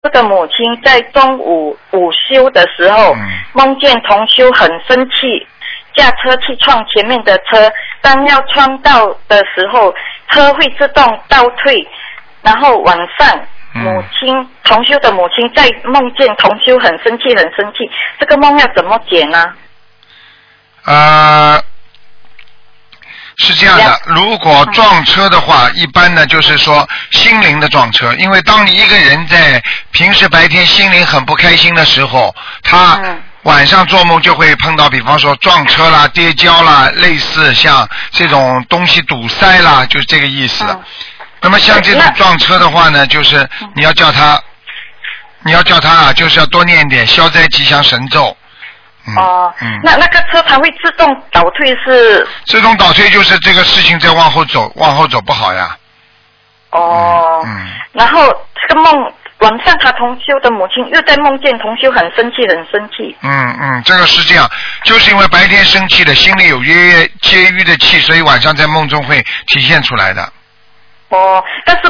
的母亲在中午午休的时候，梦见同修很生气，驾车去撞前面的车，当要撞到的时候，车会自动倒退，然后晚上同修的母亲在梦见同修很生气，这个梦要怎么解呢？ 是这样的，如果撞车的话，一般呢就是说心灵的撞车，因为当你一个人在平时白天心灵很不开心的时候，他晚上做梦就会碰到，比方说撞车啦、跌跤啦，类似像这种东西堵塞啦，就是这个意思。那么像这种撞车的话呢，就是你要叫他啊，就是要多念一点消灾吉祥神咒。 那个车它会自动倒退是？ 自动倒退就是这个事情在往后走不好呀。 然后这个梦晚上他同修的母亲又在梦见同修很生气。 这个是这样，就是因为白天生气的，心里有结余的气，所以晚上在梦中会体现出来的。 但是